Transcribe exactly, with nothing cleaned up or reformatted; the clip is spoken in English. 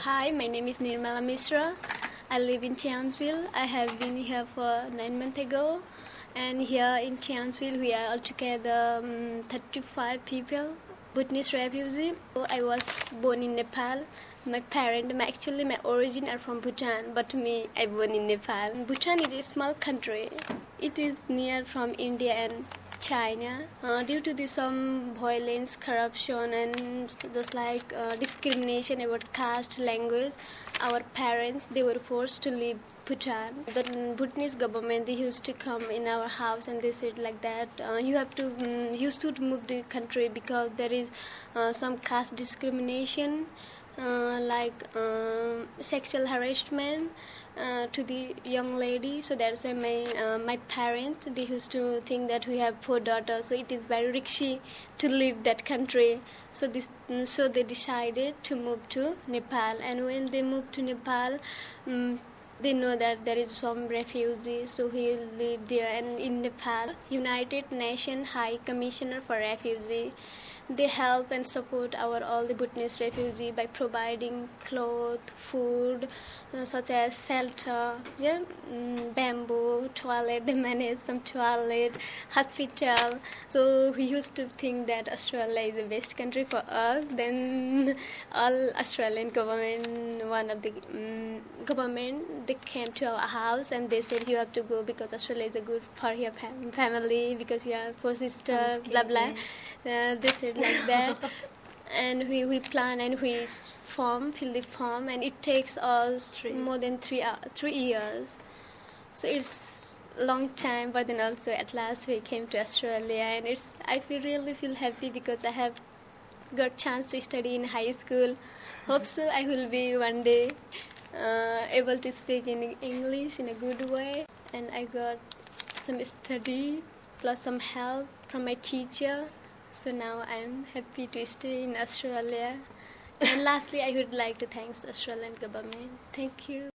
Hi, my name is Nirmala Misra. I live in Townsville. I have been here for nine months ago, and here in Townsville we are altogether um, thirty-five people, Bhutanese refugee. So I was born in Nepal. My parents, my, actually my origin are from Bhutan, but me, I born in Nepal. Bhutan is a small country. It is near from India and China. Uh, due to the some violence, corruption, and just like uh, discrimination about caste, language, our parents they were forced to leave Bhutan. The Bhutanese government they used to come in our house and they said like that uh, you have to um, you should move the country because there is uh, some caste discrimination. Uh, like um, sexual harassment uh, to the young lady. So that's why my uh, my parents they used to think that we have four daughters, so it is very risky to leave that country. So this so they decided to move to Nepal, and when they moved to Nepal. Um, they know that there is some refugees, so he live there. And in Nepal, United Nations High Commissioner for Refugee, they help and support our all the Bhutanese refugee by providing clothes, food, uh, such as shelter, yeah, mm, bamboo, toilet. They manage some toilet, hospital. So we used to think that Australia is the best country for us. Then all Australian government, one of the um, government, they came to our house and they said you have to go because Australia is a good for your fam- family because we are four sisters, okay, blah blah. Uh, they said like that. And we, we plan and we form, fill the form, and it takes us three. more than three uh, three years. So it's a long time, but then also at last we came to Australia, and it's I feel really feel happy because I have got chance to study in high school. Hope so I will be one day uh, able to speak in English in a good way, and I got some study plus some help from my teacher. So now I'm happy to stay in Australia. And lastly, I would like to thank the Australian government. Thank you.